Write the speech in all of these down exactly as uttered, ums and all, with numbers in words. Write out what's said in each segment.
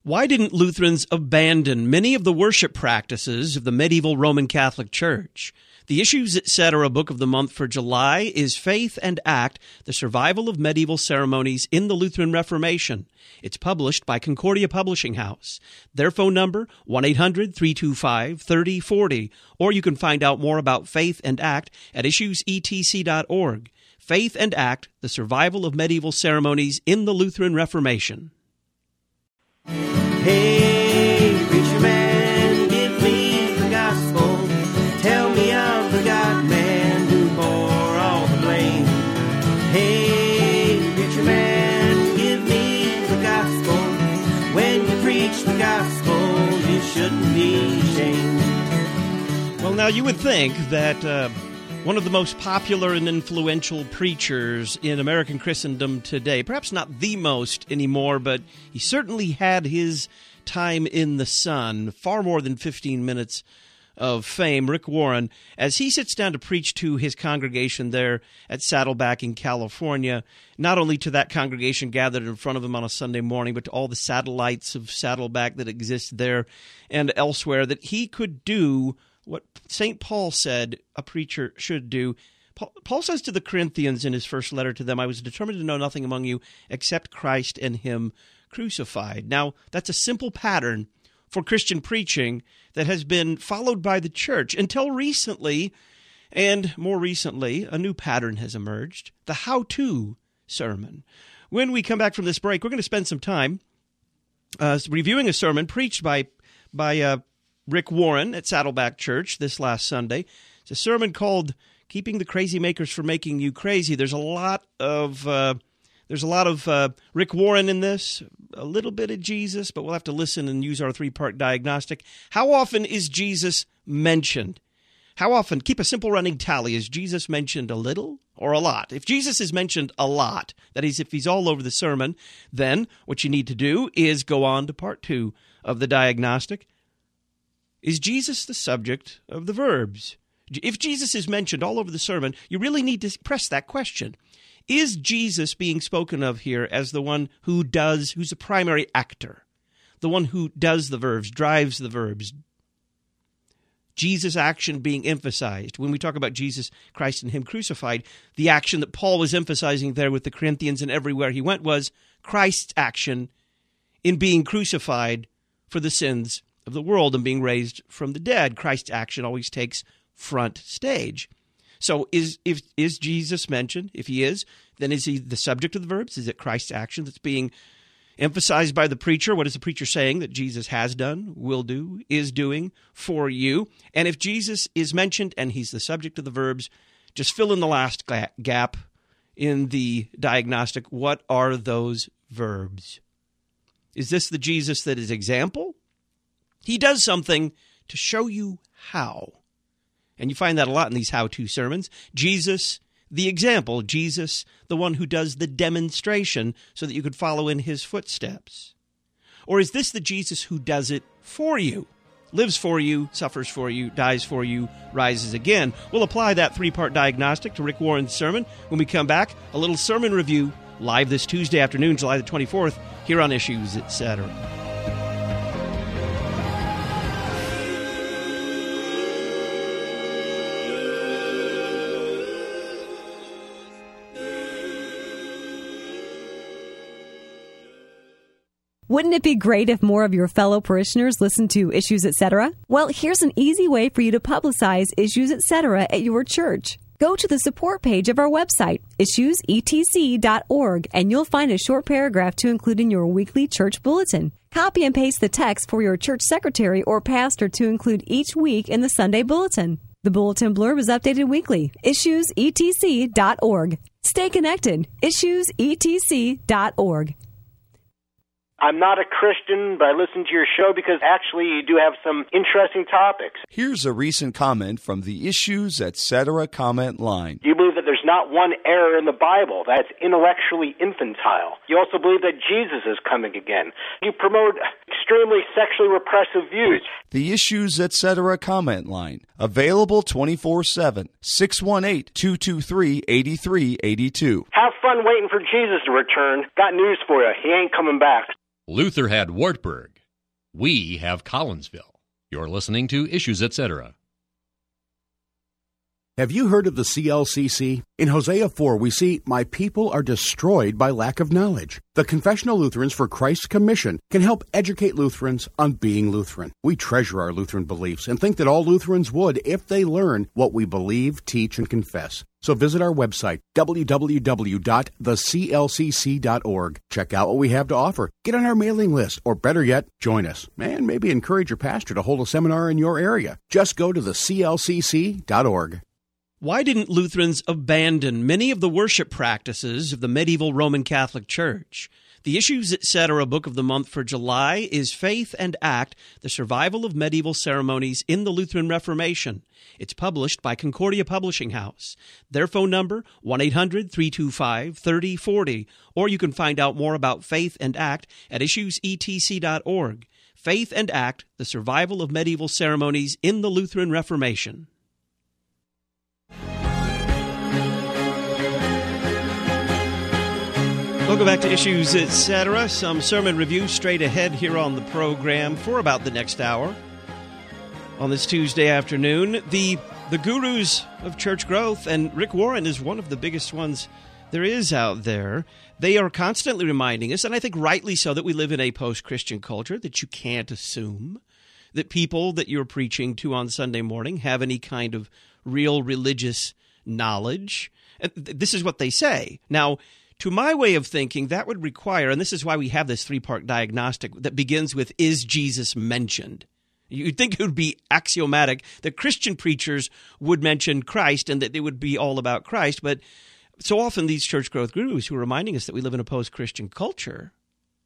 Why didn't Lutherans abandon many of the worship practices of the medieval Roman Catholic Church? The Issues, et cetera book of the month for July is Faith and Act, the Survival of Medieval Ceremonies in the Lutheran Reformation. It's published by Concordia Publishing House. Their phone number, one eight hundred, three two five, three oh four oh, or you can find out more about Faith and Act at issues e t c dot org. Faith and Act, the Survival of Medieval Ceremonies in the Lutheran Reformation. Hey, preacher man, give me the gospel. Tell me I'm the God man who bore all the blame. Hey, preacher man, give me the gospel. When you preach the gospel, you shouldn't be ashamed. Well, now you would think that uh, one of the most popular and influential preachers in American Christendom today, perhaps not the most anymore, but he certainly had his time in the sun, far more than fifteen minutes of fame, Rick Warren, as he sits down to preach to his congregation there at Saddleback in California, not only to that congregation gathered in front of him on a Sunday morning, but to all the satellites of Saddleback that exist there and elsewhere, that he could do what Saint Paul said a preacher should do. Paul, Paul says to the Corinthians in his first letter to them, I was determined to know nothing among you except Christ and him crucified. Now, that's a simple pattern for Christian preaching that has been followed by the church until recently, and more recently, a new pattern has emerged, the how-to sermon. When we come back from this break, we're going to spend some time uh, reviewing a sermon preached by, by uh, Rick Warren at Saddleback Church this last Sunday. It's a sermon called Keeping the Crazy Makers from Making You Crazy. There's a lot of uh, there's a lot of uh, Rick Warren in this, a little bit of Jesus, but we'll have to listen and use our three-part diagnostic. How often is Jesus mentioned? How often? Keep a simple running tally. Is Jesus mentioned a little or a lot? If Jesus is mentioned a lot, that is, if he's all over the sermon, then what you need to do is go on to part two of the diagnostic. Is Jesus the subject of the verbs? If Jesus is mentioned all over the sermon, you really need to press that question. Is Jesus being spoken of here as the one who does, who's a primary actor, the one who does the verbs, drives the verbs? Jesus' action being emphasized. When we talk about Jesus, Christ, and him crucified, the action that Paul was emphasizing there with the Corinthians and everywhere he went was Christ's action in being crucified for the sins of the world and being raised from the dead. Christ's action always takes front stage. So is if is Jesus mentioned? If he is, then is he the subject of the verbs? Is it Christ's action that's being emphasized by the preacher? What is the preacher saying that Jesus has done, will do, is doing for you? And if Jesus is mentioned and he's the subject of the verbs, just fill in the last gap in the diagnostic. What are those verbs? Is this the Jesus that is example? He does something to show you how. And you find that a lot in these how-to sermons. Jesus, the example. Jesus, the one who does the demonstration so that you could follow in his footsteps. Or is this the Jesus who does it for you? Lives for you, suffers for you, dies for you, rises again. We'll apply that three-part diagnostic to Rick Warren's sermon. When we come back, a little sermon review live this Tuesday afternoon, July the twenty-fourth, here on Issues, et cetera. Wouldn't it be great if more of your fellow parishioners listened to Issues, et cetera? Well, here's an easy way for you to publicize Issues, et cetera at your church. Go to the support page of our website, issues e t c dot org, and you'll find a short paragraph to include in your weekly church bulletin. Copy and paste the text for your church secretary or pastor to include each week in the Sunday bulletin. The bulletin blurb is updated weekly. issues e t c dot org. Stay connected. issues e t c dot org. I'm not a Christian, but I listen to your show because actually you do have some interesting topics. Here's a recent comment from the Issues, et cetera comment line. You believe that there's not one error in the Bible, that's intellectually infantile. You also believe that Jesus is coming again. You promote extremely sexually repressive views. The Issues, et cetera comment line. Available twenty-four seven, six one eight, two two three, eight three eight two. Have fun waiting for Jesus to return. Got news for you. He ain't coming back. Luther had Wartburg. We have Collinsville. You're listening to Issues Etc. Have you heard of the C L C C? In Hosea four, we see, "My people are destroyed by lack of knowledge." The Confessional Lutherans for Christ's Commission can help educate Lutherans on being Lutheran. We treasure our Lutheran beliefs and think that all Lutherans would if they learn what we believe, teach, and confess. So visit our website, w w w dot the c l c c dot org. Check out what we have to offer. Get on our mailing list, or better yet, join us. And maybe encourage your pastor to hold a seminar in your area. Just go to the c l c c dot org. Why didn't Lutherans abandon many of the worship practices of the medieval Roman Catholic Church? The Issues Etc. book of the month for July is Faith and Act, the Survival of Medieval Ceremonies in the Lutheran Reformation. It's published by Concordia Publishing House. Their phone number, one eight hundred three two five three zero four zero, or you can find out more about Faith and Act at issues e t c dot org. Faith and Act, the Survival of Medieval Ceremonies in the Lutheran Reformation. Welcome back to Issues Etc. Some sermon review straight ahead here on the program for about the next hour. On this Tuesday afternoon, the the gurus of church growth, and Rick Warren is one of the biggest ones there is out there. They are constantly reminding us, and I think rightly so, that we live in a post-Christian culture, that you can't assume that people that you're preaching to on Sunday morning have any kind of real religious knowledge. This is what they say. Now, to my way of thinking, that would require, and this is why we have this three-part diagnostic that begins with, is Jesus mentioned? You'd think it would be axiomatic that Christian preachers would mention Christ and that it would be all about Christ, but so often these church growth gurus who are reminding us that we live in a post-Christian culture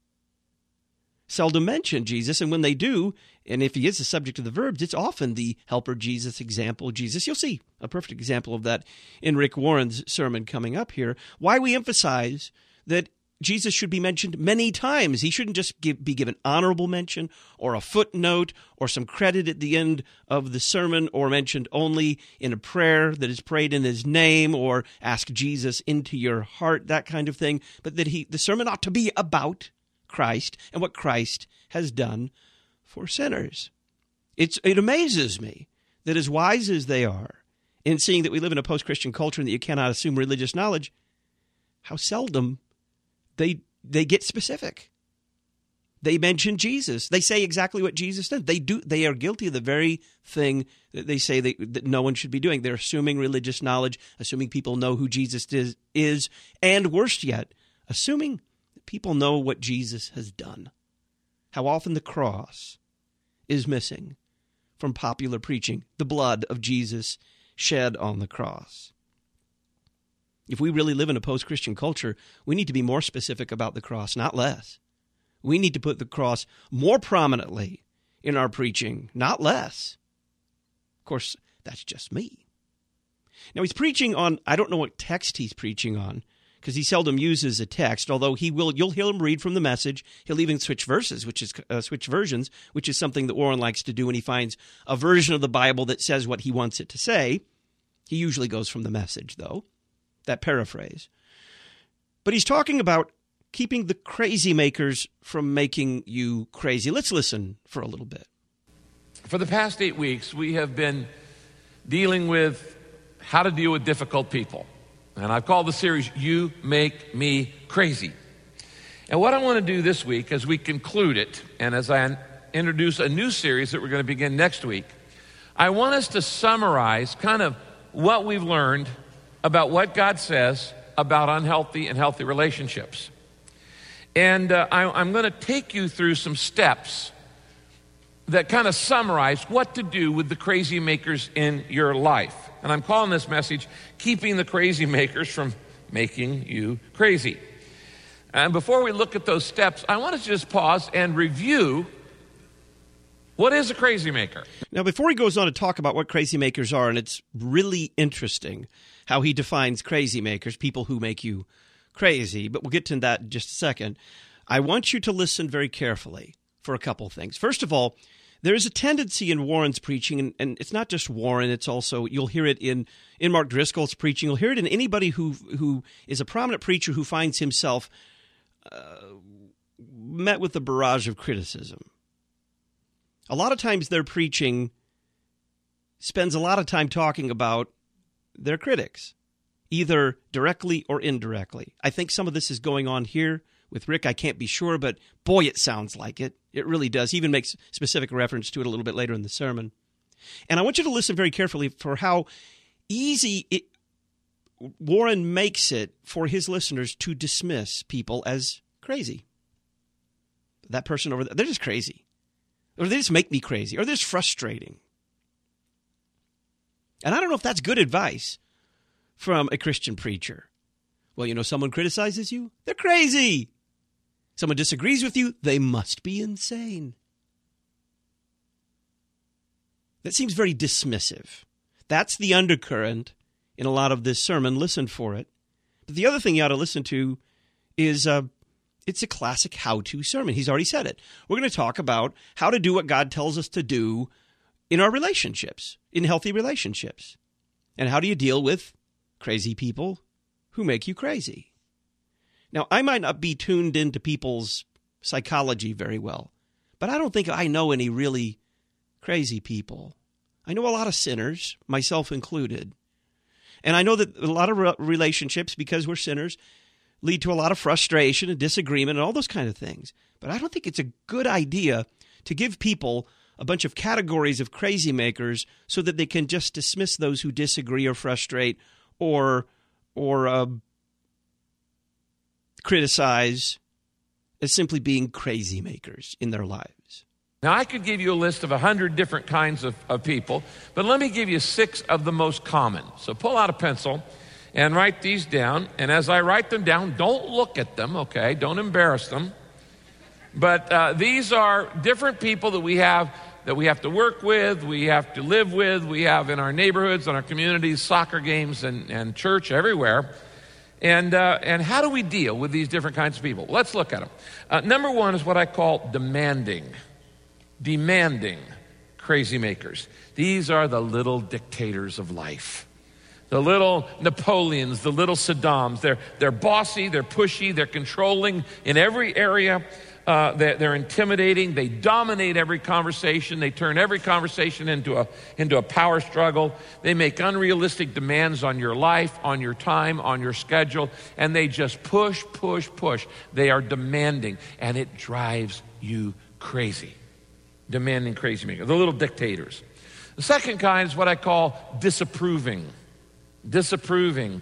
seldom mention Jesus, and when they do, and if he is the subject of the verbs, it's often the helper Jesus, example Jesus. You'll see a perfect example of that in Rick Warren's sermon coming up here. Why we emphasize that Jesus should be mentioned many times. He shouldn't just give, be given honorable mention or a footnote or some credit at the end of the sermon, or mentioned only in a prayer that is prayed in his name, or ask Jesus into your heart, that kind of thing. But that he, the sermon ought to be about Christ and what Christ has done for sinners. It's, it amazes me that as wise as they are in seeing that we live in a post-Christian culture and that you cannot assume religious knowledge, how seldom they they get specific. They mention Jesus. They say exactly what Jesus did. They do. They are guilty of the very thing that they say they, that no one should be doing. They're assuming religious knowledge, assuming people know who Jesus is, is and worse yet, assuming people know what Jesus has done. How often the cross is missing from popular preaching, the blood of Jesus shed on the cross. If we really live in a post-Christian culture, we need to be more specific about the cross, not less. We need to put the cross more prominently in our preaching, not less. Of course, that's just me. Now, he's preaching on, I don't know what text he's preaching on, because he seldom uses a text, although he will, you'll hear him read from the Message. He'll even switch verses, which is uh, switch versions, which is something that Warren likes to do when he finds a version of the Bible that says what he wants it to say. He usually goes from the Message, though, that paraphrase. But he's talking about keeping the crazy makers from making you crazy. Let's listen for a little bit. For the past eight weeks, we have been dealing with how to deal with difficult people. And I've called the series, You Make Me Crazy. And what I want to do this week as we conclude it, and as I introduce a new series that we're going to begin next week, I want us to summarize kind of what we've learned about what God says about unhealthy and healthy relationships. And uh, I, I'm going to take you through some steps that kind of summarize what to do with the crazy makers in your life. And I'm calling this message, Keeping the Crazy Makers from Making You Crazy. And before we look at those steps, I want to just pause and review, what is a crazy maker? Now, before he goes on to talk about what crazy makers are, and it's really interesting how he defines crazy makers, people who make you crazy, but we'll get to that in just a second. I want you to listen very carefully for a couple things. First of all, there is a tendency in Warren's preaching, and, and it's not just Warren, it's also, you'll hear it in, in Mark Driscoll's preaching, you'll hear it in anybody who who is a prominent preacher who finds himself uh, met with a barrage of criticism. a lot of times their preaching spends a lot of time talking about their critics, either directly or indirectly. I think some of this is going on here with Rick. I can't be sure, but boy, it sounds like it. It really does. He even makes specific reference to it a little bit later in the sermon. And I want you to listen very carefully for how easy it, Warren makes it for his listeners to dismiss people as crazy. That person over there, they're just crazy. Or they just make me crazy. Or they're just frustrating. And I don't know if that's good advice from a Christian preacher. Well, you know, someone criticizes you, they're crazy. Someone disagrees with you, they must be insane. That seems very dismissive. That's the undercurrent in a lot of this sermon. Listen for it. But the other thing you ought to listen to is uh, it's a classic how-to sermon. He's already said it. We're going to talk about how to do what God tells us to do in our relationships, in healthy relationships. And how do you deal with crazy people who make you crazy? Now, I might not be tuned into people's psychology very well, but I don't think I know any really crazy people. I know a lot of sinners, myself included. And I know that a lot of re- relationships, because we're sinners, lead to a lot of frustration and disagreement and all those kind of things. But I don't think it's a good idea to give people a bunch of categories of crazy makers so that they can just dismiss those who disagree or frustrate or or uh, criticize as simply being crazy makers in their lives. Now, I could give you a list of a hundred different kinds of, of people, but let me give you six of the most common. So pull out a pencil and write these down. And as I write them down, don't look at them, okay? Don't embarrass them. But uh, these are different people that we have that we have to work with, we have to live with, we have in our neighborhoods, in our communities, soccer games, and, and church, everywhere. And uh, and how do we deal with these different kinds of people? Let's look at them. Uh, number one is what I call demanding. Demanding crazy makers. These are the little dictators of life. The little Napoleons, the little Saddams. They're, they're bossy, they're pushy, they're controlling in every area. Uh, they're, they're intimidating. They dominate every conversation. They turn every conversation into a, into a power struggle. They make unrealistic demands on your life, on your time, on your schedule, and they just push, push, push. They are demanding, and it drives you crazy. Demanding crazy makers, the little dictators. The second kind is what I call disapproving. Disapproving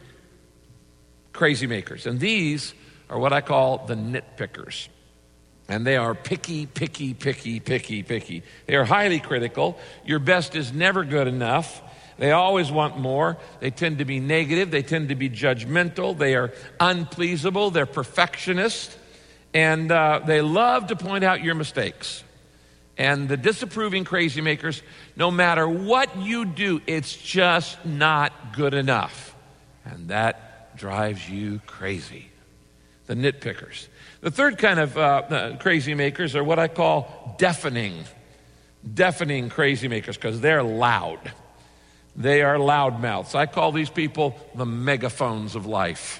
crazy makers. And these are what I call the nitpickers. And they are picky, picky, picky, picky, picky. They are highly critical. Your best is never good enough. They always want more. They tend to be negative. They tend to be judgmental. They are unpleasable. They're perfectionists. And uh, they love to point out your mistakes. And the disapproving crazy makers, no matter what you do, it's just not good enough. And that drives you crazy. The nitpickers. The third kind of uh, uh, crazy makers are what I call deafening. Deafening crazy makers, because they're loud. They are loudmouths. I call these people the megaphones of life.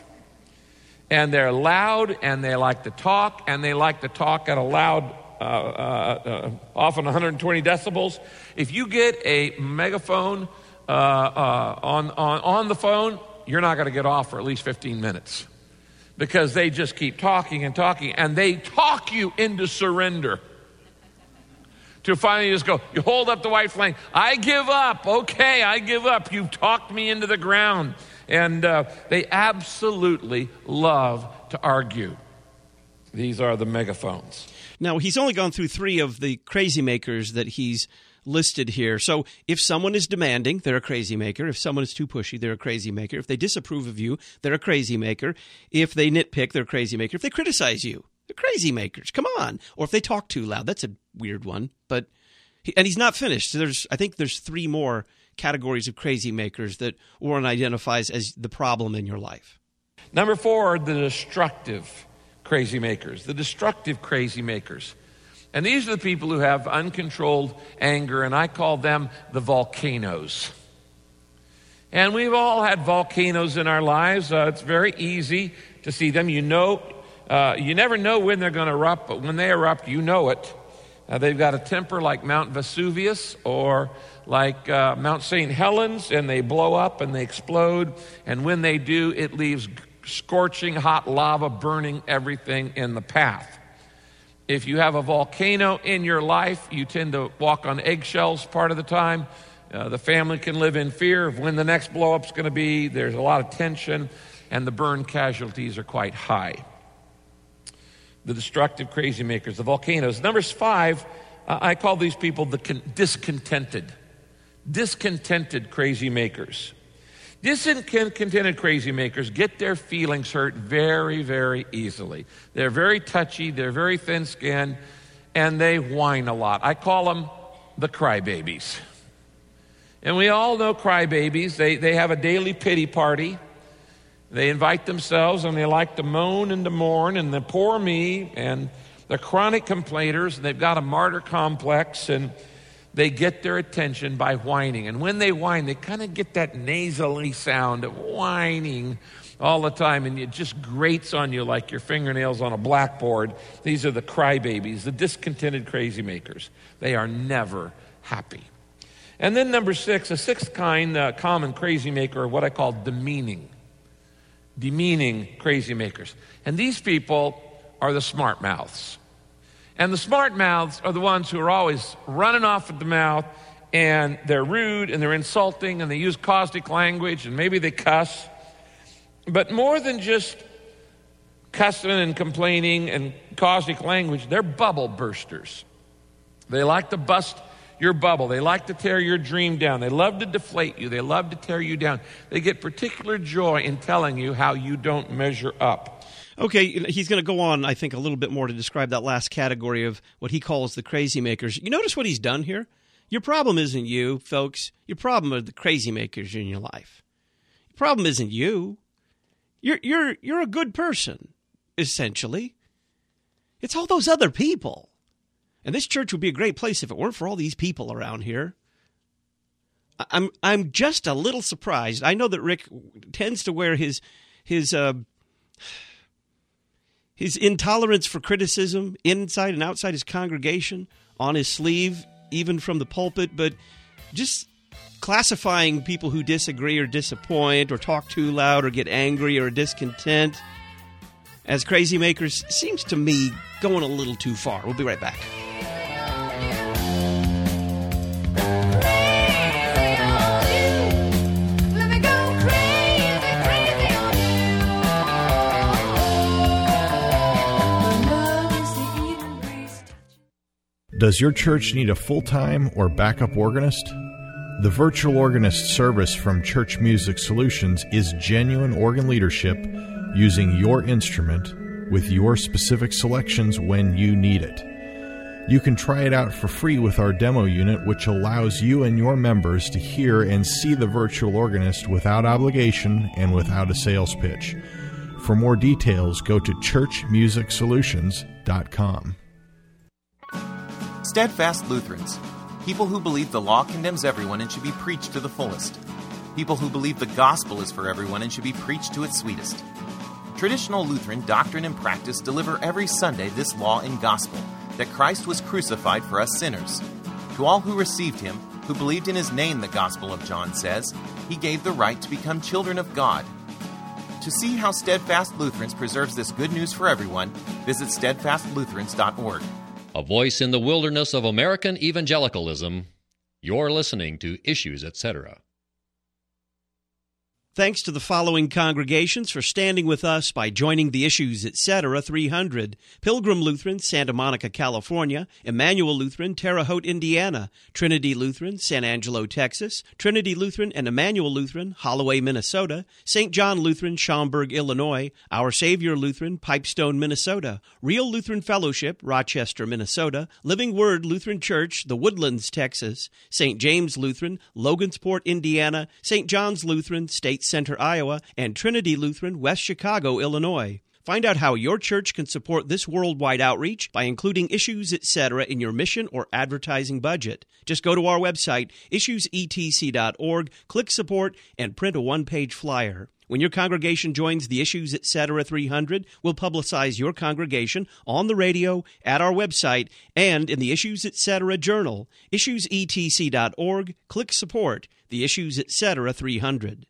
And they're loud, and they like to talk, and they like to talk at a loud Uh, uh, uh, often one hundred twenty decibels. If you get a megaphone uh, uh, on, on, on the phone, you're not going to get off for at least fifteen minutes because they just keep talking and talking, and they talk you into surrender. To finally just go, you hold up the white flag. I give up. Okay, I give up. You've talked me into the ground. And uh, they absolutely love to argue. These are the megaphones. Now, he's only gone through three of the crazy makers that he's listed here. So if someone is demanding, they're a crazy maker. If someone is too pushy, they're a crazy maker. If they disapprove of you, they're a crazy maker. If they nitpick, they're a crazy maker. If they criticize you, they're crazy makers. Come on. Or if they talk too loud, that's a weird one. But he, and he's not finished. There's, I think there's three more categories of crazy makers that Warren identifies as the problem in your life. Number four are the destructive crazy makers, the destructive crazy makers. And these are the people who have uncontrolled anger, and I call them the volcanoes. And we've all had volcanoes in our lives. Uh, it's very easy to see them. You know, uh, you never know when they're going to erupt, but when they erupt, you know it. Uh, they've got a temper like Mount Vesuvius or like uh, Mount Saint Helens, and they blow up and they explode. And when they do, it leaves scorching hot lava burning everything in the path. If you have a volcano in your life, you tend to walk on eggshells part of the time. Uh, the family can live in fear of when the next blow-up's going to be. There's a lot of tension, and the burn casualties are quite high. The destructive crazy makers, the volcanoes. Number five, uh, I call these people the con- discontented. Discontented crazy makers. Discontented crazy makers get their feelings hurt very, very easily. They're very touchy, they're very thin-skinned, and they whine a lot. I call them the crybabies. And we all know crybabies. They, they have a daily pity party. They invite themselves, and they like to moan and to mourn, and the poor me, and they're chronic complainers, and they've got a martyr complex, and they get their attention by whining. And when they whine, they kind of get that nasally sound of whining all the time, and it just grates on you like your fingernails on a blackboard. These are the crybabies, the discontented crazy makers. They are never happy. And then number six, a sixth kind, uh, common crazy maker, are what I call demeaning. Demeaning crazy makers. And these people are the smart mouths. And the smart mouths are the ones who are always running off at the mouth, and they're rude and they're insulting and they use caustic language and maybe they cuss. But more than just cussing and complaining and caustic language, they're bubble bursters. They like to bust your bubble. They like to tear your dream down. They love to deflate you. They love to tear you down. They get particular joy in telling you how you don't measure up. Okay, he's going to go on, I think, a little bit more to describe that last category of what he calls the crazy makers. You notice what he's done here? Your problem isn't you, folks. Your problem are the crazy makers in your life. Your problem isn't you. You're you're you're a good person, essentially. It's all those other people. And this church would be a great place if it weren't for all these people around here. I'm I'm just a little surprised. I know that Rick tends to wear his his uh, his intolerance for criticism inside and outside his congregation on his sleeve, even from the pulpit. But just classifying people who disagree or disappoint or talk too loud or get angry or discontent as crazy makers seems to me going a little too far. We'll be right back. Does your church need a full-time or backup organist? The Virtual Organist service from Church Music Solutions is genuine organ leadership using your instrument with your specific selections when you need it. You can try it out for free with our demo unit, which allows you and your members to hear and see the virtual organist without obligation and without a sales pitch. For more details, go to church music solutions dot com. Steadfast Lutherans, people who believe the law condemns everyone and should be preached to the fullest. People who believe the gospel is for everyone and should be preached to its sweetest. Traditional Lutheran doctrine and practice deliver every Sunday this law and gospel, that Christ was crucified for us sinners. To all who received him, who believed in his name, the Gospel of John says, he gave the right to become children of God. To see how Steadfast Lutherans preserves this good news for everyone, visit steadfast lutherans dot org. A voice in the wilderness of American evangelicalism. You're listening to Issues, et cetera. Thanks to the following congregations for standing with us by joining the Issues, et cetera three hundred. Pilgrim Lutheran, Santa Monica, California. Emmanuel Lutheran, Terre Haute, Indiana. Trinity Lutheran, San Angelo, Texas. Trinity Lutheran and Emmanuel Lutheran, Holloway, Minnesota. Saint John Lutheran, Schaumburg, Illinois. Our Savior Lutheran, Pipestone, Minnesota. Real Lutheran Fellowship, Rochester, Minnesota. Living Word Lutheran Church, The Woodlands, Texas. Saint James Lutheran, Logansport, Indiana. Saint John's Lutheran, State Center, Iowa, and Trinity Lutheran, West Chicago, Illinois. Find out how your church can support this worldwide outreach by including Issues Etc. in your mission or advertising budget. Just go to our website, issues e t c dot org, click Support, and print a one-page flyer. When your congregation joins the Issues Etc. three hundred, we'll publicize your congregation on the radio, at our website, and in the Issues Etc. Journal. issues e t c dot org, click Support, the Issues Etc. three hundred.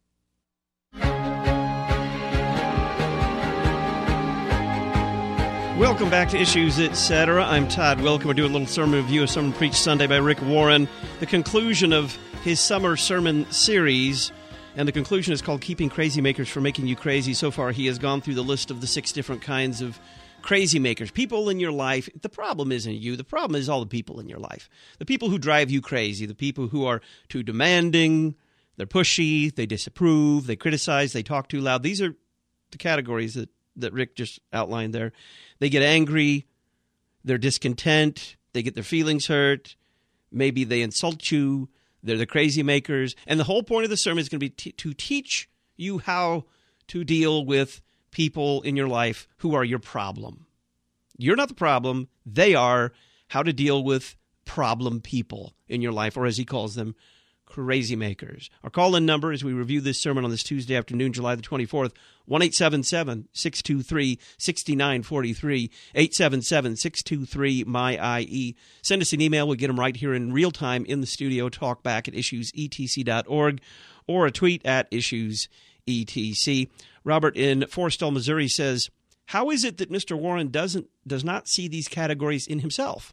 Welcome back to Issues Etc. I'm Todd Wilken. We're doing a little sermon review of Sermon Preached Sunday by Rick Warren, the conclusion of his summer sermon series, and the conclusion is called Keeping Crazy Makers from Making You Crazy. So far, he has gone through the list of the six different kinds of crazy makers, people in your life. The problem isn't you. The problem is all the people in your life. The people who drive you crazy, the people who are too demanding, they're pushy, they disapprove, they criticize, they talk too loud. These are the categories that, that Rick just outlined there. They get angry, they're discontent, they get their feelings hurt, maybe they insult you, they're the crazy makers. And the whole point of the sermon is going to be t- to teach you how to deal with people in your life who are your problem. You're not the problem, they are. How to deal with problem people in your life, or as he calls them, crazy makers. Our call-in number as we review this sermon on this Tuesday afternoon, July the twenty-fourth, one eight seven seven, six two three, six nine four three, eight seven seven, six two three, M Y I E. Send us an email. We'll get them right here in real time in the studio. Talk back at issues e t c dot org or a tweet at issues e t c. Robert in Forestall, Missouri says, how is it that Mister Warren doesn't does not see these categories in himself?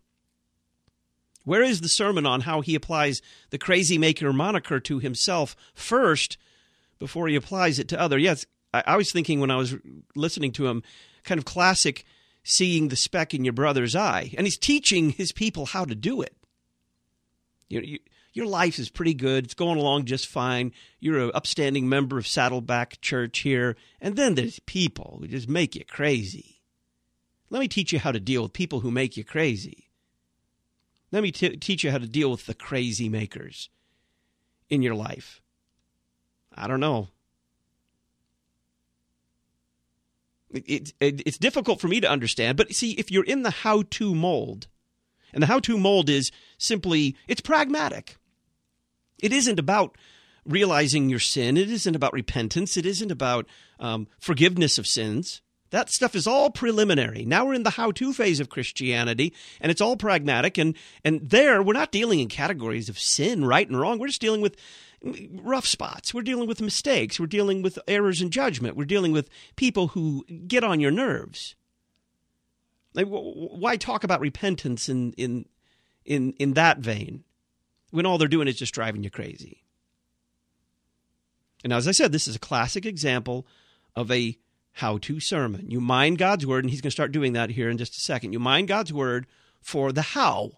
Where is the sermon on how he applies the crazy maker moniker to himself first before he applies it to others? Yes, I, I was thinking when I was listening to him, kind of classic seeing the speck in your brother's eye. And he's teaching his people how to do it. You, you, your life is pretty good. It's going along just fine. You're an upstanding member of Saddleback Church here. And then there's people who just make you crazy. Let me teach you how to deal with people who make you crazy. Let me t- teach you how to deal with the crazy makers in your life. I don't know. It, it, it, it's difficult for me to understand, but see, if you're in the how-to mold, and the how-to mold is simply, it's pragmatic. It isn't about realizing your sin. It isn't about repentance. It isn't about um, forgiveness of sins. That stuff is all preliminary. Now we're in the how-to phase of Christianity, and it's all pragmatic. And, and there, we're not dealing in categories of sin, right and wrong. We're just dealing with rough spots. We're dealing with mistakes. We're dealing with errors in judgment. We're dealing with people who get on your nerves. Like, why talk about repentance in, in, in, in that vein when all they're doing is just driving you crazy? And as I said, this is a classic example of a how-to sermon. You mine God's word, and he's going to start doing that here in just a second. You mine God's word for the how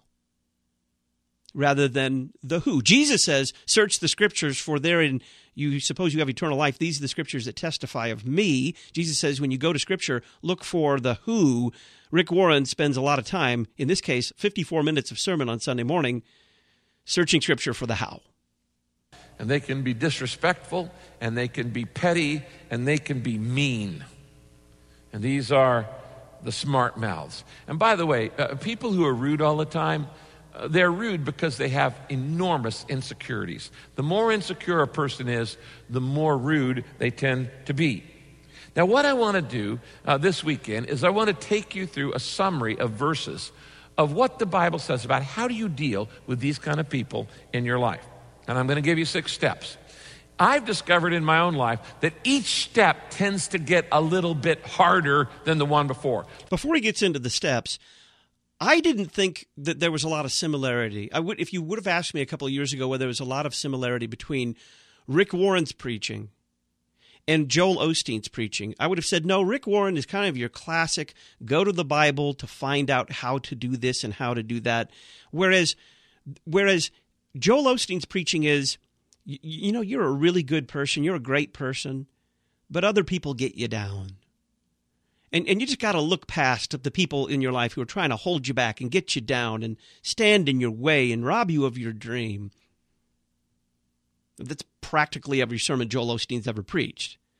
rather than the who. Jesus says, search the scriptures, for therein you suppose you have eternal life. These are the scriptures that testify of me. Jesus says, when you go to scripture, look for the who. Rick Warren spends a lot of time, in this case, fifty-four minutes of sermon on Sunday morning, searching scripture for the how. And they can be disrespectful, and they can be petty, and they can be mean. And these are the smart mouths. And by the way, uh, people who are rude all the time, uh, they're rude because they have enormous insecurities. The more insecure a person is, the more rude they tend to be. Now, what I want to do uh, this weekend is I want to take you through a summary of verses of what the Bible says about how do you deal with these kind of people in your life. And I'm going to give you six steps. I've discovered in my own life that each step tends to get a little bit harder than the one before. Before he gets into the steps, I didn't think that there was a lot of similarity. I would, if you would have asked me a couple of years ago whether there was a lot of similarity between Rick Warren's preaching and Joel Osteen's preaching, I would have said, no, Rick Warren is kind of your classic, go to the Bible to find out how to do this and how to do that. Whereas, whereas Joel Osteen's preaching is, you, you know, you're a really good person, you're a great person, but other people get you down. And and you just got to look past the people in your life who are trying to hold you back and get you down and stand in your way and rob you of your dream. That's practically every sermon Joel Osteen's ever preached.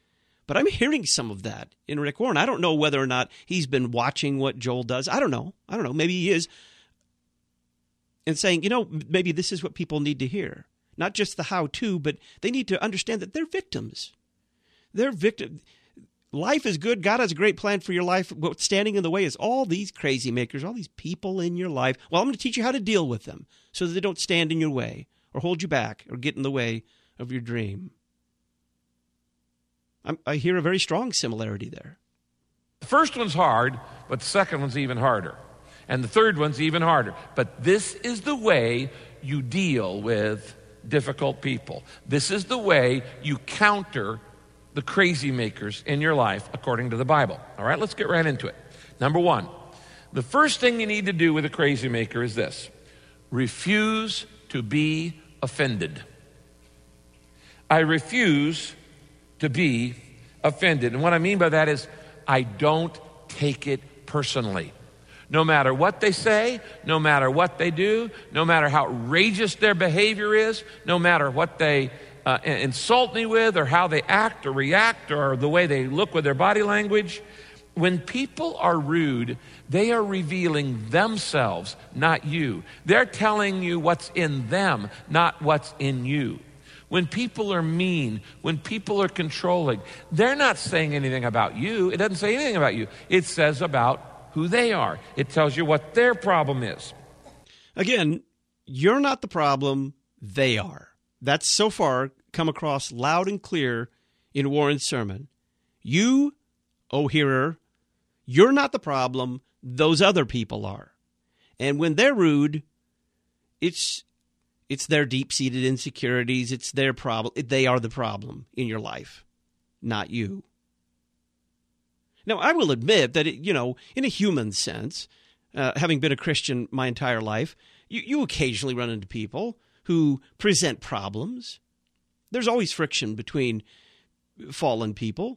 But I'm hearing some of that in Rick Warren. I don't know whether or not he's been watching what Joel does. I don't know. I don't know. Maybe he is. And saying, you know, maybe this is what people need to hear. Not just the how-to, but they need to understand that they're victims. They're victims. Life is good. God has a great plan for your life. What's standing in the way is all these crazy makers, all these people in your life. Well, I'm going to teach you how to deal with them so that they don't stand in your way or hold you back or get in the way of your dream. I'm, I hear a very strong similarity there. The first one's hard, but the second one's even harder. And the third one's even harder. But this is the way you deal with difficult people. This is the way you counter the crazy makers in your life according to the Bible. All right, let's get right into it. Number one, the first thing you need to do with a crazy maker is this: refuse to be offended. I refuse to be offended. And what I mean by that is I don't take it personally. No matter what they say, no matter what they do, no matter how outrageous their behavior is, no matter what they uh, insult me with or how they act or react or the way they look with their body language, when people are rude, they are revealing themselves, not you. They're telling you what's in them, not what's in you. When people are mean, when people are controlling, they're not saying anything about you. It doesn't say anything about you. It says about who they are. It tells you what their problem is. Again, you're not the problem, they are. That's so far come across loud and clear in Warren's sermon. You, O hearer, you're not the problem, those other people are. And when they're rude, it's it's their deep-seated insecurities, it's their problem. They are the problem in your life, not you. Now, I will admit that, it, you know, in a human sense, uh, having been a Christian my entire life, you, you occasionally run into people who present problems. There's always friction between fallen people.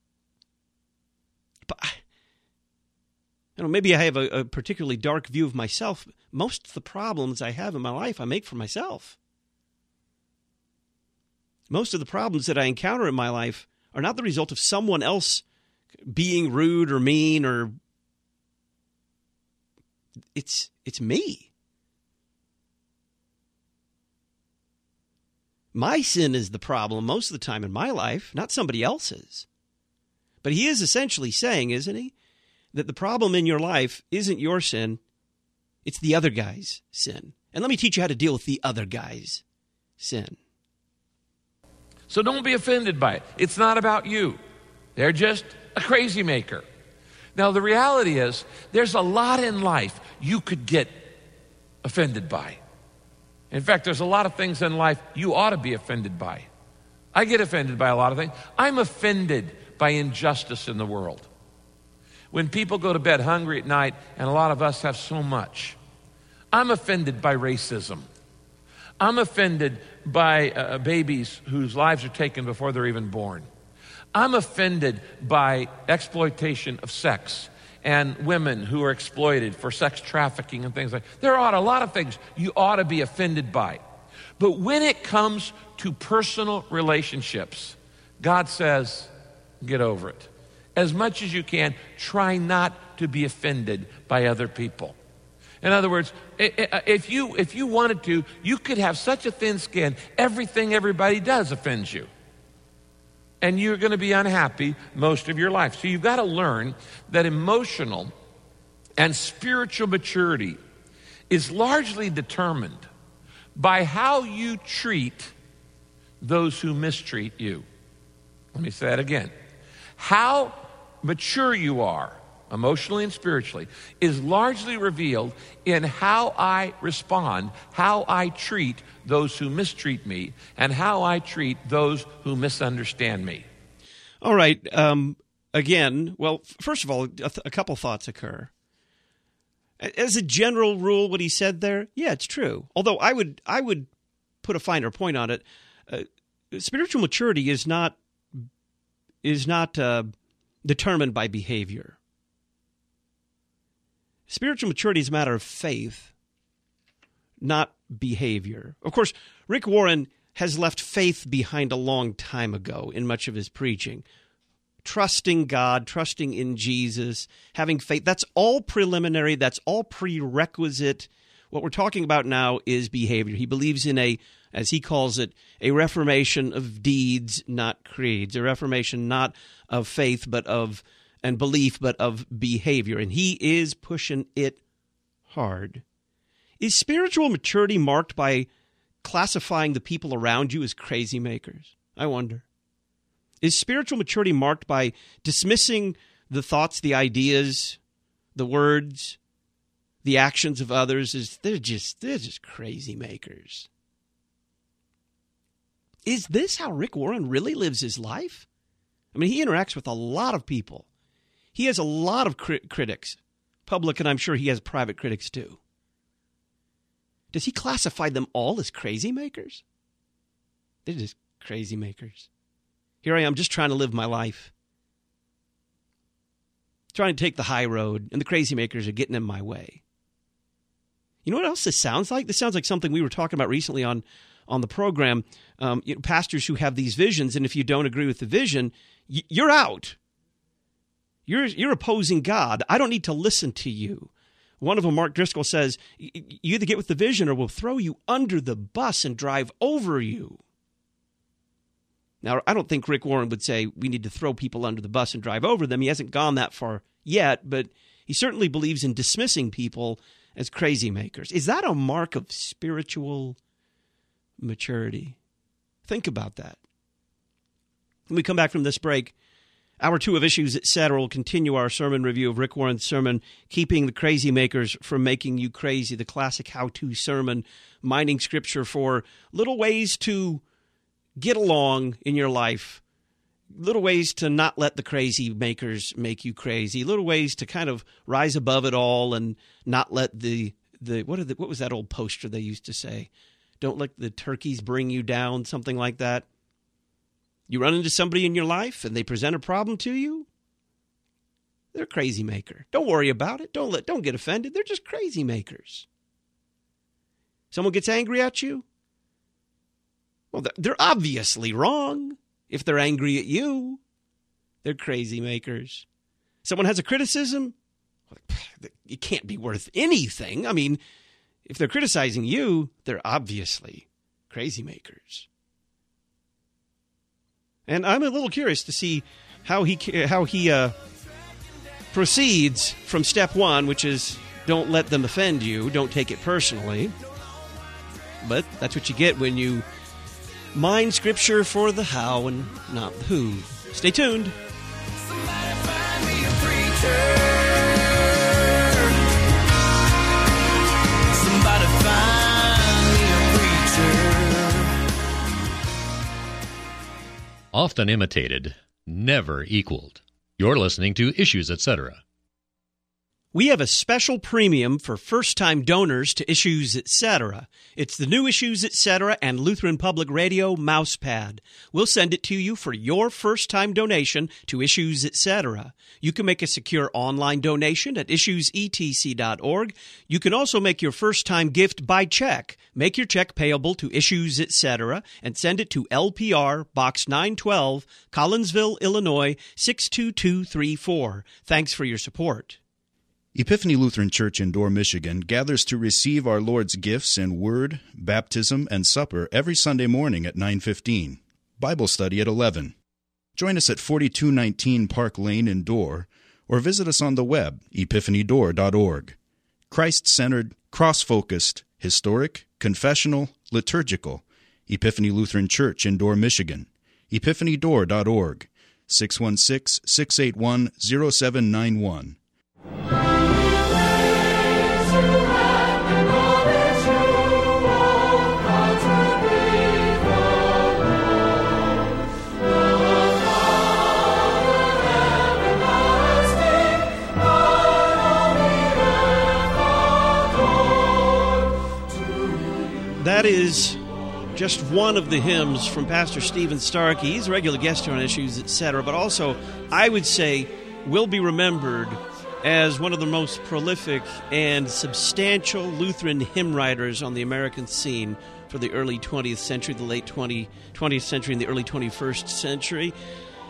But, I, you know, maybe I have a, a particularly dark view of myself. Most of the problems I have in my life, I make for myself. Most of the problems that I encounter in my life are not the result of someone else being rude or mean, or it's it's me. My sin is the problem most of the time in my life, not somebody else's. But he is essentially saying, isn't he, that the problem in your life isn't your sin, it's the other guy's sin. And let me teach you how to deal with the other guy's sin. So don't be offended by it. It's not about you. They're just a crazy maker. Now, the reality is there's a lot in life you could get offended by. In fact, there's a lot of things in life you ought to be offended by. I get offended by a lot of things. I'm offended by injustice in the world. When people go to bed hungry at night, and a lot of us have so much, I'm offended by racism. I'm offended by uh, babies whose lives are taken before they're even born. I'm offended by exploitation of sex and women who are exploited for sex trafficking and things like that. There are a lot of things you ought to be offended by. But when it comes to personal relationships, God says, get over it. As much as you can, try not to be offended by other people. In other words, if you, if you wanted to, you could have such a thin skin, everything everybody does offends you. And you're going to be unhappy most of your life. So you've got to learn that emotional and spiritual maturity is largely determined by how you treat those who mistreat you. Let me say that again. How mature you are, emotionally and spiritually, is largely revealed in how I respond, how I treat those who mistreat me, and how I treat those who misunderstand me. All right. Um, again, well, first of all, a, th- a couple thoughts occur. As a general rule, what he said there, yeah, it's true. Although I would, I would put a finer point on it. Uh, spiritual maturity is not is not uh, determined by behavior. Spiritual maturity is a matter of faith, not behavior. Of course, Rick Warren has left faith behind a long time ago in much of his preaching. trusting God, trusting in Jesus, having faith. That's all preliminary. That's all prerequisite. What we're talking about now is behavior. He believes in a, as he calls it, a reformation of deeds, not creeds. A reformation not of faith, but of, and belief, but of behavior. And he is pushing it hard. Is spiritual maturity marked by classifying the people around you as crazy makers? I wonder. Is spiritual maturity marked by dismissing the thoughts, the ideas, the words, the actions of others as they're just they're just crazy makers? Is this how Rick Warren really lives his life? I mean, he interacts with a lot of people. He has a lot of crit- critics, public, and I'm sure he has private critics too. Does he classify them all as crazy makers? They're just crazy makers. Here I am just trying to live my life. Trying to take the high road, and the crazy makers are getting in my way. You know what else this sounds like? This sounds like something we were talking about recently on, on the program. Um, you know, pastors who have these visions, and if you don't agree with the vision, y- you're out. You're, you're opposing God. I don't need to listen to you. One of them, Mark Driscoll, says, you either get with the vision or we'll throw you under the bus and drive over you. Now, I don't think Rick Warren would say we need to throw people under the bus and drive over them. He hasn't gone that far yet, but he certainly believes in dismissing people as crazy makers. Is that a mark of spiritual maturity? Think about that. When we come back from this break, Hour two of Issues, et cetera, will continue our sermon review of Rick Warren's sermon, Keeping the Crazy Makers from Making You Crazy, the classic how-to sermon, mining Scripture for little ways to get along in your life, little ways to not let the crazy makers make you crazy, little ways to kind of rise above it all and not let the, the what, are the, what was that old poster they used to say? Don't let the turkeys bring you down, something like that. You run into somebody in your life and they present a problem to you, they're a crazy maker. Don't worry about it. Don't let, don't get offended. They're just crazy makers. Someone gets angry at you, well, they're obviously wrong if they're angry at you. They're crazy makers. Someone has a criticism, it can't be worth anything. I mean, if they're criticizing you, they're obviously crazy makers. And I'm a little curious to see how he how he uh, proceeds from step one, which is don't let them offend you, don't take it personally. But that's what you get when you mine Scripture for the how and not the who. Stay tuned. Somebody find me a preacher. Somebody find me a preacher. Often imitated, never equaled. You're listening to Issues, et cetera. We have a special premium for first-time donors to Issues, et cetera. It's the new Issues, et cetera and Lutheran Public Radio mousepad. We'll send it to you for your first-time donation to Issues, et cetera. You can make a secure online donation at issues e t c dot org. You can also make your first-time gift by check. Make your check payable to Issues, et cetera and send it to L P R, Box nine twelve, Collinsville, Illinois, six two two three four. Thanks for your support. Epiphany Lutheran Church in Dorr, Michigan gathers to receive our Lord's gifts in Word, Baptism, and Supper every Sunday morning at nine fifteen. Bible study at eleven. Join us at forty-two nineteen Park Lane in Dorr, or visit us on the web, epiphany door dot org. Christ-centered, cross-focused, historic, confessional, liturgical. Epiphany Lutheran Church in Dorr, Michigan. epiphany door dot org. six one six, six eight one, zero seven nine one. That is just one of the hymns from Pastor Stephen Starkey. He's a regular guest here on Issues, et cetera, but also, I would say, will be remembered as one of the most prolific and substantial Lutheran hymn writers on the American scene for the early twentieth century, the late twentieth century, and the early twenty-first century.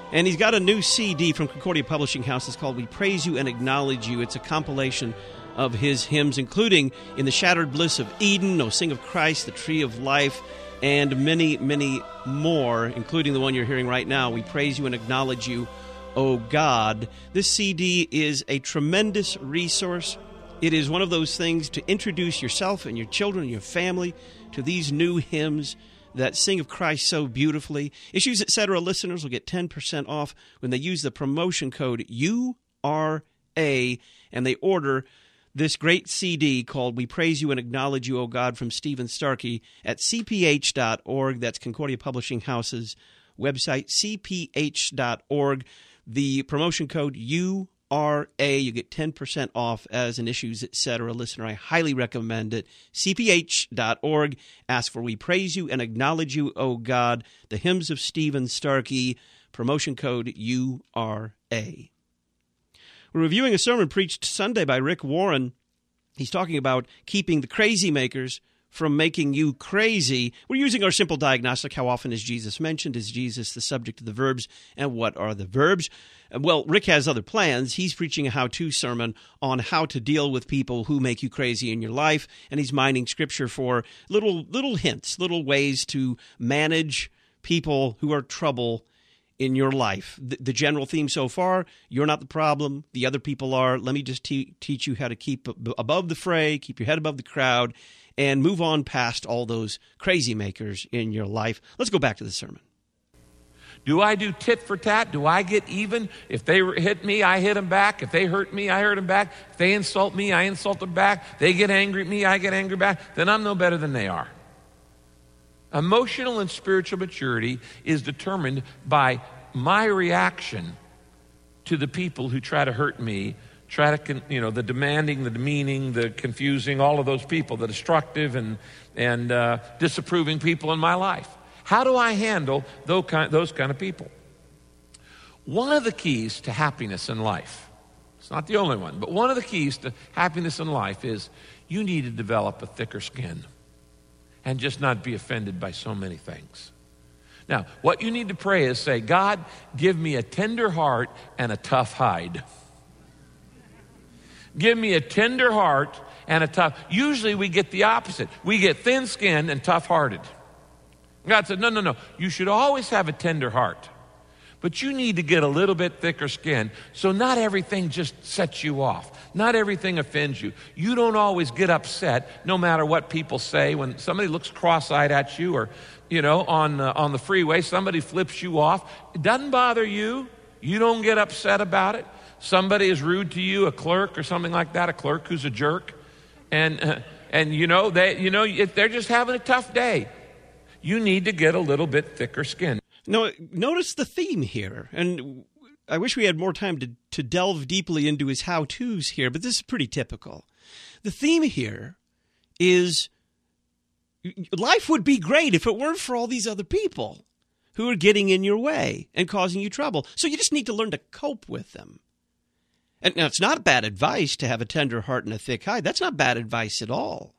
And he's got a new C D from Concordia Publishing House. It's called We Praise You and Acknowledge You. It's a compilation of his hymns, including In the Shattered Bliss of Eden, O Sing of Christ, The Tree of Life, and many, many more, including the one you're hearing right now, We Praise You and Acknowledge You, O God. This C D is a tremendous resource. It is one of those things to introduce yourself and your children and your family to these new hymns that sing of Christ so beautifully. Issues Etc. listeners will get ten percent off when they use the promotion code U R A and they order this great C D called We Praise You and Acknowledge You, O God, from Stephen Starkey at c p h dot org. That's Concordia Publishing House's website, c p h dot org. The promotion code U R A. You get ten percent off as an Issues Etc. listener. I highly recommend it. c p h dot org. Ask for We Praise You and Acknowledge You, O God. The Hymns of Stephen Starkey. Promotion code U R A. We're reviewing a sermon preached Sunday by Rick Warren. He's talking about keeping the crazy makers from making you crazy. We're using our simple diagnostic. How often is Jesus mentioned? Is Jesus the subject of the verbs? And what are the verbs? Well, Rick has other plans. He's preaching a how-to sermon on how to deal with people who make you crazy in your life, and he's mining Scripture for little little hints, little ways to manage people who are trouble in your life. The, the general theme so far, you're not the problem, the other people are. Let me just te- teach you how to keep above the fray, keep your head above the crowd, and move on past all those crazy makers in your life. Let's go back to the sermon. Do I do tit for tat? Do I get even? If they hit me, I hit them back. If they hurt me, I hurt them back. If they insult me, I insult them back. They get angry at me, I get angry back. Then I'm no better than they are. Emotional and spiritual maturity is determined by my reaction to the people who try to hurt me, try to, you know, the demanding, the demeaning, the confusing, all of those people, the destructive and, and uh, disapproving people in my life. How do I handle those kind, those kind of people? One of the keys to happiness in life, it's not the only one, but one of the keys to happiness in life is you need to develop a thicker skin and just not be offended by so many things. Now, what you need to pray is say, God, give me a tender heart and a tough hide. Give me a tender heart and a tough. Usually we get the opposite. We get thin-skinned and tough-hearted. God said, no, no, no. You should always have a tender heart. But you need to get a little bit thicker skin so not everything just sets you off. Not everything offends you. You don't always get upset no matter what people say. When somebody looks cross-eyed at you or, you know, on, uh, on the freeway, somebody flips you off. It doesn't bother you. You don't get upset about it. Somebody is rude to you, a clerk or something like that, a clerk who's a jerk. And, uh, and you know, they, you know, they're just having a tough day. You need to get a little bit thicker skin. No, notice the theme here, and I wish we had more time to, to delve deeply into his how-tos here, but this is pretty typical. The theme here is life would be great if it weren't for all these other people who are getting in your way and causing you trouble. So you just need to learn to cope with them. And now, it's not bad advice to have a tender heart and a thick hide. That's not bad advice at all.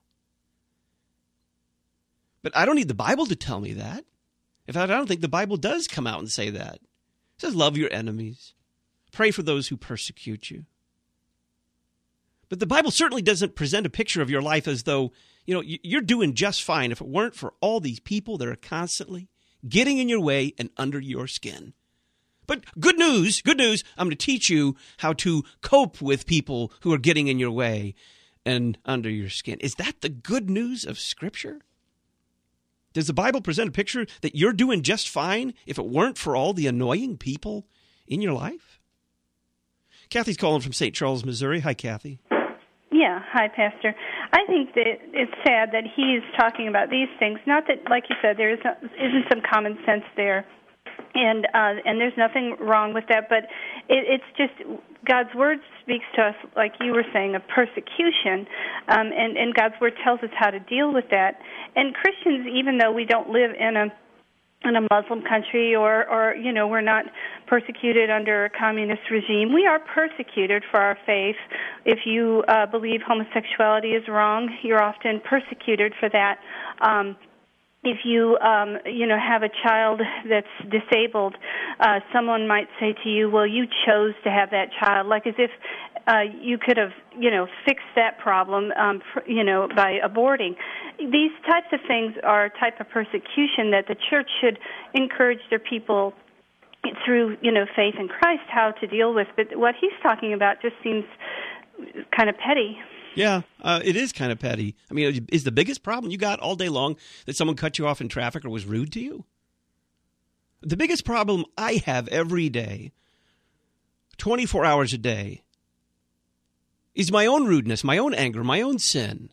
But I don't need the Bible to tell me that. In fact, I don't think the Bible does come out and say that. It says, love your enemies. Pray for those who persecute you. But the Bible certainly doesn't present a picture of your life as though, you know, you're doing just fine if it weren't for all these people that are constantly getting in your way and under your skin. But good news, good news, I'm going to teach you how to cope with people who are getting in your way and under your skin. Is that the good news of Scripture? Does the Bible present a picture that you're doing just fine if it weren't for all the annoying people in your life? Kathy's calling from Saint Charles, Missouri. Hi, Kathy. Yeah, hi, Pastor. I think that it's sad that he's talking about these things. Not that, like you said, there isn't, isn't some common sense there, and uh, and there's nothing wrong with that. But it, it's just God's Word speaks to us, like you were saying, of persecution, um, and, and God's Word tells us how to deal with that. And Christians, even though we don't live in a in a Muslim country or, or, you know, we're not persecuted under a communist regime, we are persecuted for our faith. If you uh, believe homosexuality is wrong, you're often persecuted for that. Um, if you, um, you know, have a child that's disabled, uh, someone might say to you, well, you chose to have that child, like as if uh, you could have, you know, fixed that problem, um, you know, by aborting. These types of things are a type of persecution that the church should encourage their people through, you know, faith in Christ how to deal with. But what he's talking about just seems kind of petty. Yeah, uh, it is kind of petty. I mean, is the biggest problem you got all day long that someone cut you off in traffic or was rude to you? The biggest problem I have every day, twenty-four hours a day, is my own rudeness, my own anger, my own sin.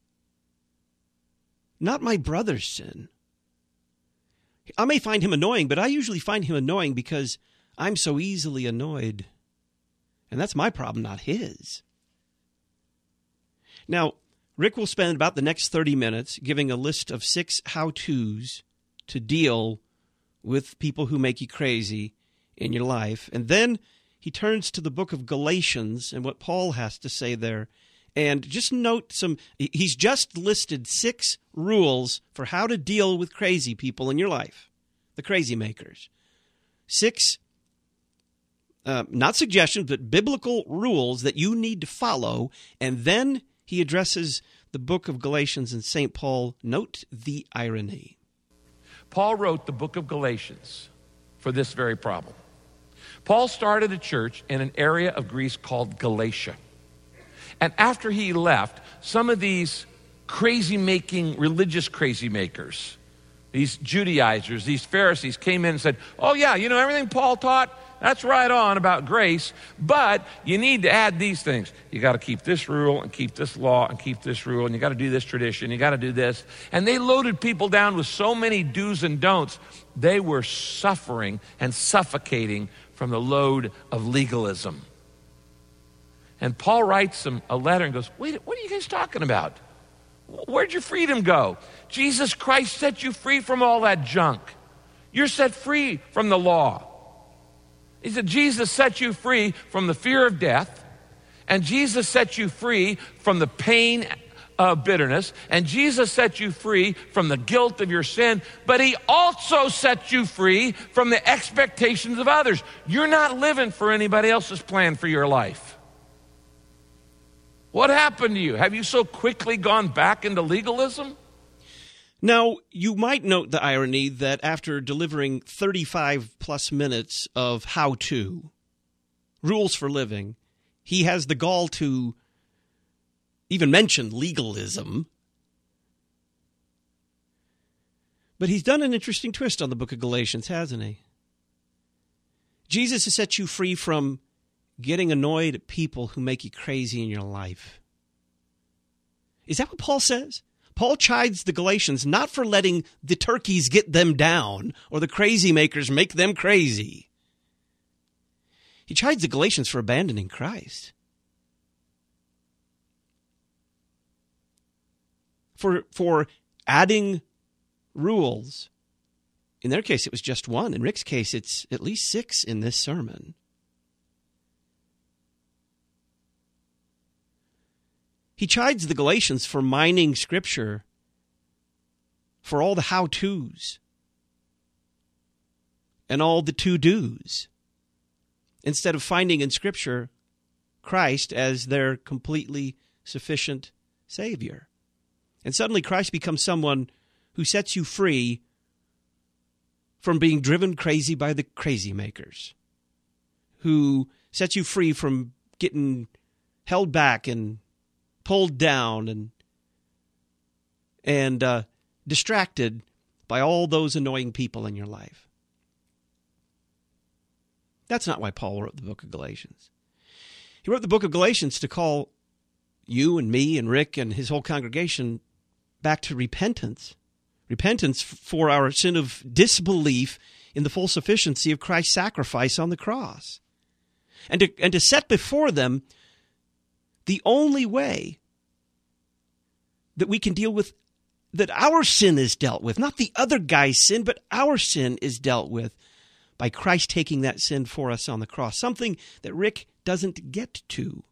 Not my brother's sin. I may find him annoying, but I usually find him annoying because I'm so easily annoyed. And that's my problem, not his. Now, Rick will spend about the next thirty minutes giving a list of six how-tos to deal with people who make you crazy in your life. And then he turns to the book of Galatians and what Paul has to say there. And just note some, he's just listed six rules for how to deal with crazy people in your life, the crazy makers. Six, uh, not suggestions, but biblical rules that you need to follow. And then he addresses the book of Galatians, and Saint Paul, note the irony. Paul wrote the book of Galatians for this very problem. Paul started a church in an area of Greece called Galatia. And after he left, some of these crazy-making, religious crazy-makers, these Judaizers, these Pharisees came in and said, oh yeah, you know everything Paul taught? That's right on about grace, but you need to add these things. You got to keep this rule and keep this law and keep this rule, and you got to do this tradition, you got to do this. And they loaded people down with so many do's and don'ts, they were suffering and suffocating from the load of legalism. And Paul writes them a letter and goes, wait, what are you guys talking about? Where'd your freedom go? Jesus Christ set you free from all that junk. You're set free from the law. He said, Jesus set you free from the fear of death, and Jesus set you free from the pain of bitterness, and Jesus set you free from the guilt of your sin, but he also set you free from the expectations of others. You're not living for anybody else's plan for your life. What happened to you? Have you so quickly gone back into legalism? Now, you might note the irony that after delivering thirty-five plus minutes of how-to, rules for living, he has the gall to even mention legalism. But he's done an interesting twist on the book of Galatians, hasn't he? Jesus has set you free from getting annoyed at people who make you crazy in your life. Is that what Paul says? Paul chides the Galatians not for letting the turkeys get them down or the crazy makers make them crazy. He chides the Galatians for abandoning Christ. For, for adding rules. In their case, it was just one. In Rick's case, it's at least six in this sermon. He chides the Galatians for mining Scripture for all the how-tos and all the to-dos, instead of finding in Scripture Christ as their completely sufficient Savior. And suddenly Christ becomes someone who sets you free from being driven crazy by the crazy makers, who sets you free from getting held back and pulled down and and uh, distracted by all those annoying people in your life. That's not why Paul wrote the book of Galatians. He wrote the book of Galatians to call you and me and Rick and his whole congregation back to repentance. Repentance for our sin of disbelief in the full sufficiency of Christ's sacrifice on the cross. And to, and to set before them the only way that we can deal with, that our sin is dealt with, not the other guy's sin, but our sin is dealt with by Christ taking that sin for us on the cross, something that Rick doesn't get to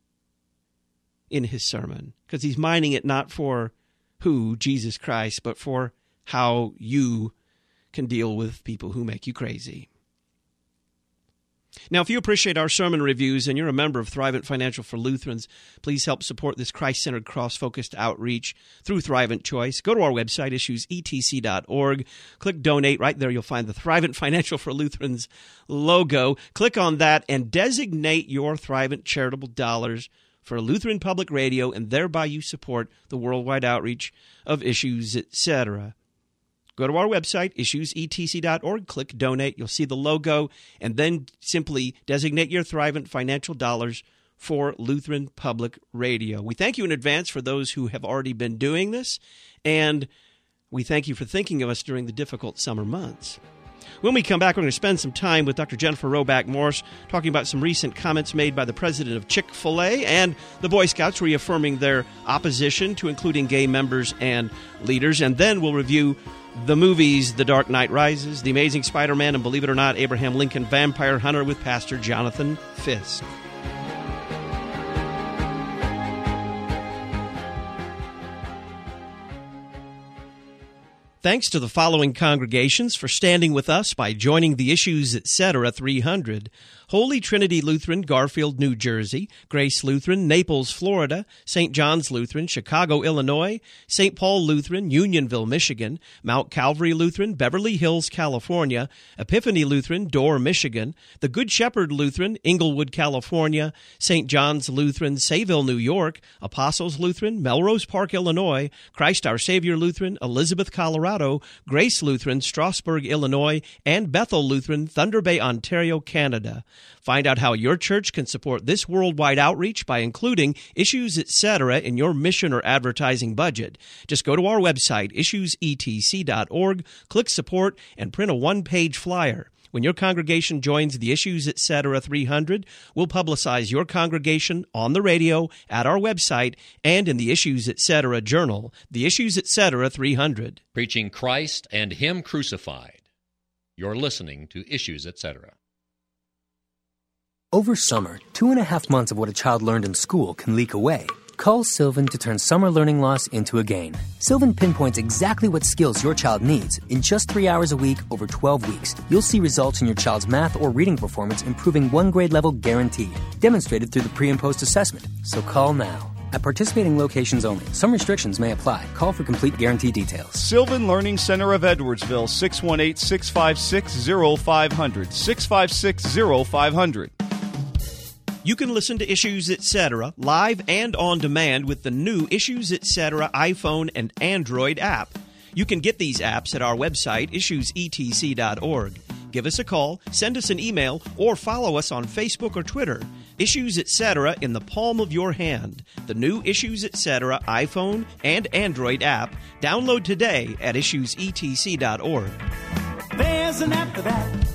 in his sermon, because he's mining it not for who, Jesus Christ, but for how you can deal with people who make you crazy. Now, if you appreciate our sermon reviews and you're a member of Thrivent Financial for Lutherans, please help support this Christ-centered, cross-focused outreach through Thrivent Choice. Go to our website, issues e t c dot org. Click Donate. Right there, you'll find the Thrivent Financial for Lutherans logo. Click on that and designate your Thrivent charitable dollars for Lutheran Public Radio, and thereby you support the worldwide outreach of Issues, et cetera. Go to our website, issues e t c dot org, click Donate. You'll see the logo, and then simply designate your Thrivent financial dollars for Lutheran Public Radio. We thank you in advance for those who have already been doing this, and we thank you for thinking of us during the difficult summer months. When we come back, we're going to spend some time with Doctor Jennifer Roback Morse talking about some recent comments made by the president of Chick-fil-A and the Boy Scouts reaffirming their opposition to including gay members and leaders. And then we'll review the movies The Dark Knight Rises, The Amazing Spider-Man, and believe it or not, Abraham Lincoln Vampire Hunter with Pastor Jonathan Fisk. Thanks to the following congregations for standing with us by joining the Issues, et cetera three hundred. Holy Trinity Lutheran, Garfield, New Jersey; Grace Lutheran, Naples, Florida; Saint John's Lutheran, Chicago, Illinois; Saint Paul Lutheran, Unionville, Michigan; Mount Calvary Lutheran, Beverly Hills, California; Epiphany Lutheran, Dorr, Michigan; The Good Shepherd Lutheran, Inglewood, California; Saint John's Lutheran, Sayville, New York; Apostles Lutheran, Melrose Park, Illinois; Christ Our Savior Lutheran, Elizabeth, Colorado; Grace Lutheran, Strasburg, Illinois; and Bethel Lutheran, Thunder Bay, Ontario, Canada. Find out how your church can support this worldwide outreach by including Issues, et cetera in your mission or advertising budget. Just go to our website, issues e t c dot org, click Support, and print a one-page flyer. When your congregation joins the Issues, et cetera three hundred, we'll publicize your congregation on the radio, at our website, and in the Issues, et cetera journal, the Issues, et cetera three hundred. Preaching Christ and Him crucified. You're listening to Issues, et cetera. Over summer, two and a half months of what a child learned in school can leak away. Call Sylvan to turn summer learning loss into a gain. Sylvan pinpoints exactly what skills your child needs. In just three hours a week, over twelve weeks, you'll see results in your child's math or reading performance improving one grade level guaranteed. Demonstrated through the pre- and post-assessment. So call now. At participating locations only. Some restrictions may apply. Call for complete guarantee details. Sylvan Learning Center of Edwardsville, six one eight, six five six, zero five zero zero, six five six, zero five zero zero. You can listen to Issues, et cetera live and on demand with the new Issues, et cetera iPhone and Android app. You can get these apps at our website, issues e t c dot org. Give us a call, send us an email, or follow us on Facebook or Twitter. Issues, et cetera in the palm of your hand. The new Issues, et cetera iPhone and Android app. Download today at issues e t c dot org. There's an app for that.